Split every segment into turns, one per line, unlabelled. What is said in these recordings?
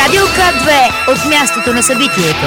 Радио К2 от мястото на събитието.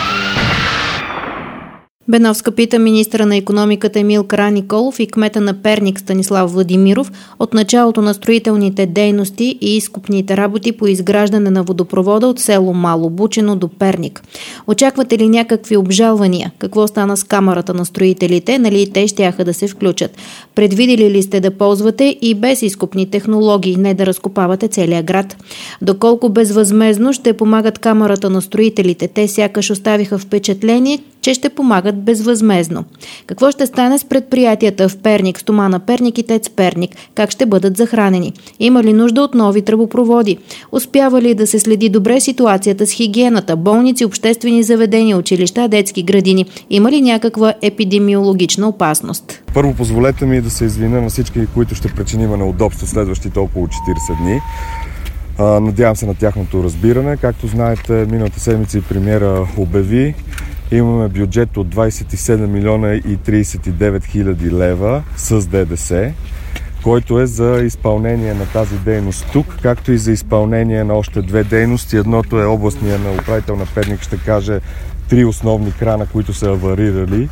Беновска пита министъра на икономиката Емил Караниколов и кмета на Перник Станислав Владимиров от началото на строителните дейности и изкопните работи по изграждане на водопровода от село Мало Бучино до Перник. Очаквате ли някакви обжалвания? Какво стана с камарата на строителите? Нали те щяха да се включат? Предвидели ли сте да ползвате и без изкопни технологии, не да разкопавате целия град? Доколко безвъзмездно ще помагат камарата на строителите? Те сякаш оставиха впечатление, че ще помагат безвъзмездно. Какво ще стане с предприятията в Перник, Стомана Перник и ТЕЦ Перник? Как ще бъдат захранени? Има ли нужда от нови тръбопроводи? Успява ли да се следи добре ситуацията с хигиената, болници, обществени заведения, училища, детски градини? Има ли някаква епидемиологична опасност?
Първо позволете ми да се извиня на всички, които ще причиним неудобство следващите около 40 дни. Надявам се на тяхното разбиране. Както знаете, миналата седмица и премиера обяви, имаме бюджет от 27 милиона и 39 хиляди лева с ДДС, който е за изпълнение на тази дейност тук, както и за изпълнение на още две дейности. Едното е областния на управител на Перник ще каже 3 основни крана, които са аварирали,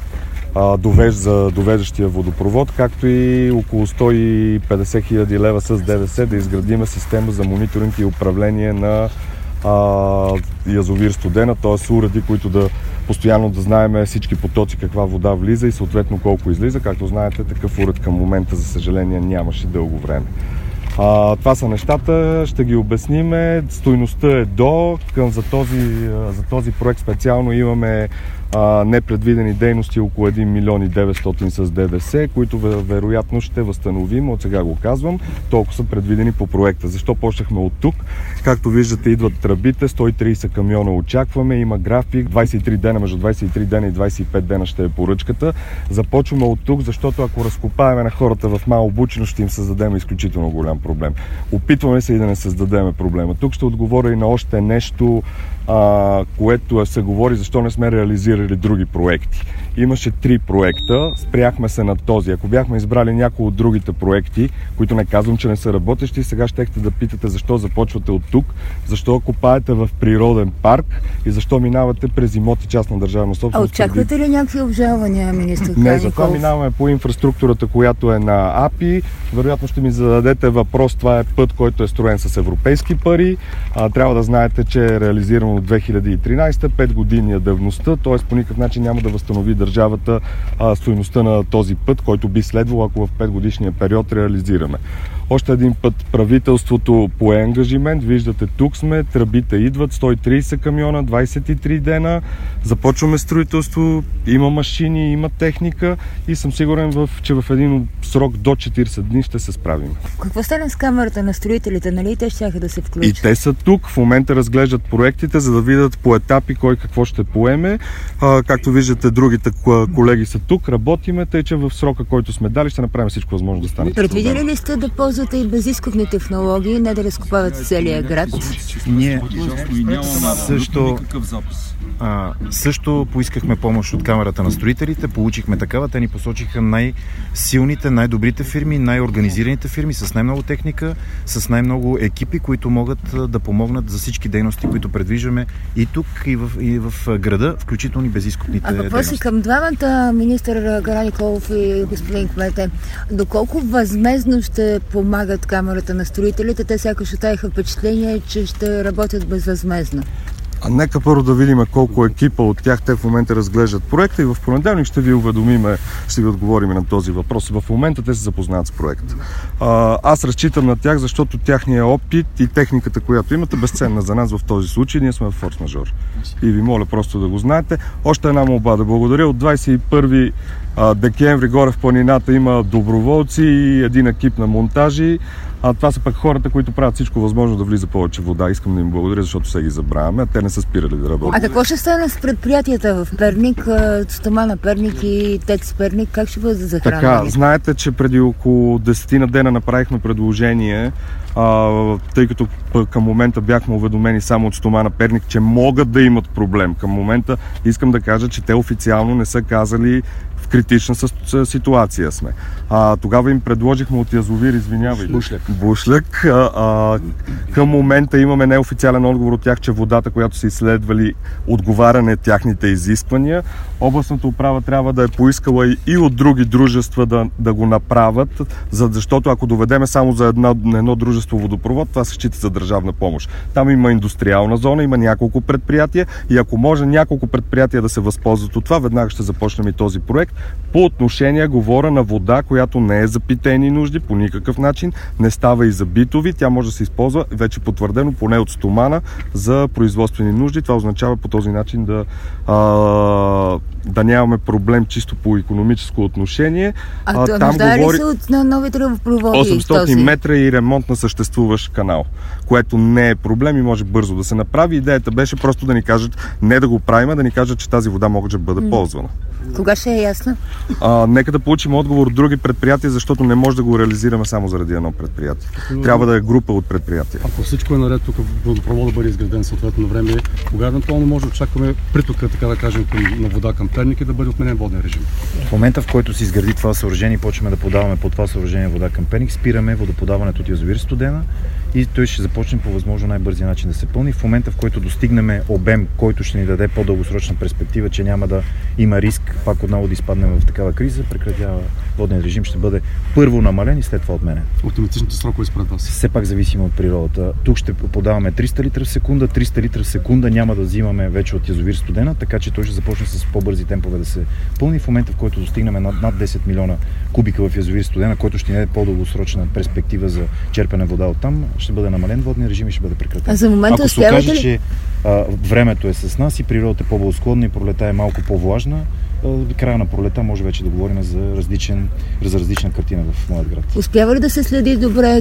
за довеждащия водопровод, както и около 150 хиляди лева с ДДС да изградим система за мониторинг и управление на язовир Студена, т.е. уреди, които да постоянно да знаем всички потоци каква вода влиза и съответно колко излиза. Както знаете, такъв уред към момента, за съжаление, нямаше дълго време. Това са нещата, ще ги обясниме. Стойността е за този проект специално имаме непредвидени дейности около 1 милион и 900 с ДДС, които вероятно ще възстановим, от сега го казвам, толкова са предвидени по проекта. Защо почнахме от тук? Както виждате, идват тръбите, 130 камиона очакваме, има график, 23 дена, между 23 дена и 25 дена ще е поръчката. Започваме от тук, защото ако разкопаваме на хората в Мало Бучино, ще им създадем изключително голям проблем. Опитваме се и да не създадем проблема. Тук ще отговоря и на още нещо, което се говори, защо не сме реализирали други проекти. Имаше 3 проекта, спряхме се на този. Ако бяхме избрали някои от другите проекти, които не казвам, че не са работещи, сега щехте да питате защо започвате от тук, защо копаете в природен парк и защо минавате през имоти частна държавна собственост.
Очаквате ли някакви обжалвания, министър Караниколов?
Не, затова минаваме по инфраструктурата, която е на АПИ. Вероятно ще ми зададете въпрос, това е път, който е строен с европейски пари. Трябва да знаете, че е реализирано от 2013, 5 години е давността, т.е. по никакъв начин няма да възстанови държавата стойността на този път, който би следвало, ако в 5 годишния период реализираме. Още един път правителството пое ангажимент. Виждате, тук сме, тръбите идват, 130 камиона, 23 дена. Започваме строителство, има машини, има техника и съм сигурен, че в един срок до 40 дни ще се справим.
Какво стане с камерата на строителите? Нали те щяха да се включат?
И те са тук, в момента разглеждат проектите, за да видят по етапи кой какво ще поеме. Както виждате, другите колеги са тук, работиме, тъй че в срока, който сме дали, ще направим всичко възможно да стане.
Предвидели ли сте да ползвате и безизкопни технологии, не да разкопават целия град?
Ние също поискахме помощ от Камерата на строителите, получихме такава, те ни посочиха най-силните, най-добрите фирми, най-организираните фирми с най-много техника, с най-много екипи, които могат да помогнат за всички дейности, които предвиждаме и тук, и в града, включително и безизкопните дейности.
Въпроси към двамата, министър Караниколов и господин кмете. Доколко възмездно ще помагат Камерата на строителите? Те сякаш оставиха впечатление, че ще работят безвъзмездно.
Нека първо да видим колко екипа от тях те в момента разглеждат проекта и в понеделник ще ви уведомиме, ще ви отговорим на този въпрос. В момента те се запознават с проекта. Аз разчитам на тях, защото тяхният опит и техниката, която имате, безценна за нас в този случай. Ние сме в форс-мажор. И ви моля просто да го знаете. Още една молба да благодаря. От 21 декември горе в планината има доброволци и един екип на монтажи. Това са пък хората, които правят всичко възможно да влиза повече вода. Искам да им благодаря, защото се ги забравяме. Те не са спирали да работят.
А какво ще стане с предприятията в Перник, Стомана Перник и ТЕЦ Перник? Как ще бъдат захранени?
Така, знаете, че преди около 10 дена направихме предложение, тъй като към момента бяхме уведомени само от Стомана Перник, че могат да имат проблем. Към момента искам да кажа, че те официално не са казали в критична ситуация сме. Тогава им предложихме от язовир, Бушляк. Към момента имаме неофициален отговор от тях, че водата, която са изследвали, отговаря на тяхните изисквания. Областната управа трябва да е поискала и от други дружества да го направят, защото ако доведеме само за едно дружество водопровод, това се счита за държавна помощ. Там има индустриална зона, има няколко предприятия и ако може няколко предприятия да се възползват от това, веднага ще започнем и този проект. По отношение, говоря на вода, която не е за питейни нужди по никакъв начин, не става и за битови, тя може да се използва, вече потвърдено, поне от стомана, за производствени нужди. Това означава по този начин да нямаме проблем чисто по икономическо отношение.
Там говори се от нови тръбопроводи?
800 метра и ремонт на съществуващ канал, което не е проблем и може бързо да се направи. Идеята беше просто да ни кажат, не да го правим, а да ни кажат, че тази вода може да бъде ползвана.
Кога ще е ясно?
Нека да получим отговор от други предприятия, защото не може да го реализираме само заради едно предприятие. Трябва да е група от предприятия.
Ако всичко е наред, тук водопроводът бъде изграден съответно на време, кога евентуално може да очакваме притока, така да кажем, на вода към Перник и да бъде отменен воден режим?
В момента, в който се изгради това съоръжение и почваме да подаваме по това съоръжение вода към Перник, спираме водоподаването от язовир Студена и той ще започне по възможно най-бързия начин да се пълни. В момента, в който достигнем обем, който ще ни даде по-дългосрочна перспектива, че няма да има риск пак отново да изпаднем в такава криза, прекратява воден режим, ще бъде първо намален и след това отменен.
Оптимистичните срокове според вас?
Все пак зависим от природата. Тук ще подаваме 300 литра в секунда, 300 литра в секунда няма да взимаме вече от язовир Студена, така че той ще започне с по-бързи темпове да се пълни. В момента, в който достигнем над 10 милиона кубика в язовир Студена, който ще ни даде по-дългосрочна перспектива за черпене вода оттам, ще бъде намален водния режим и ще бъде прекратен.
А за момента
ако се окаже, че времето е с нас и природата е по-благосклонна и пролета е малко по-влажна, края на пролета може вече да говорим за различна картина в моят град.
Успява ли да се следи добре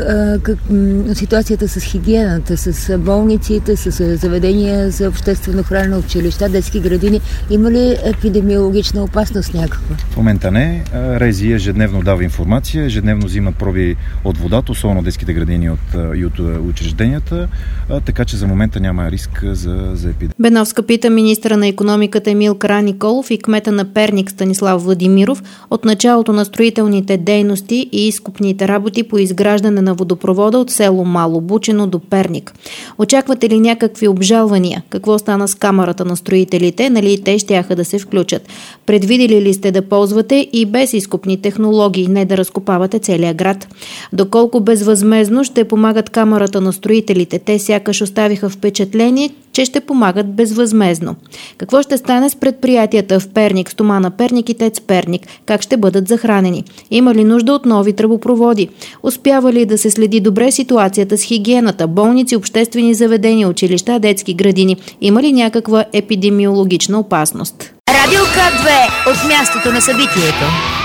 ситуацията с хигиената, с болниците, с заведения за обществено хранене, училища, детски градини? Има ли епидемиологична опасност някаква?
В момента не. РЗИ ежедневно дава информация, ежедневно взимат проби от водата, особено детските градини и от учрежденията, така че за момента няма риск за епидемия.
Беновска пита министъра на икономиката Емил Караниколов и кмета на Перник Станислав Владимиров от началото на строителните дейности и изкопните работи по изграждане на водопровода от село Мало Бучино до Перник. Очаквате ли някакви обжалвания? Какво стана с камарата на строителите? Нали те щяха да се включат? Предвидели ли сте да ползвате и без изкопни технологии, не да разкопавате целия град? Доколко безвъзмездно ще помагат камарата на строителите? Те сякаш оставиха впечатление, че ще помагат безвъзмездно. Какво ще стане с предприятията в Перник, Стомана Перник и ТЕЦ Перник? Как ще бъдат захранени? Има ли нужда от нови тръбопроводи? Успява ли да се следи добре ситуацията с хигиената, болници, обществени заведения, училища, детски градини? Има ли някаква епидемиологична опасност?
Радио К2 от мястото на събитието.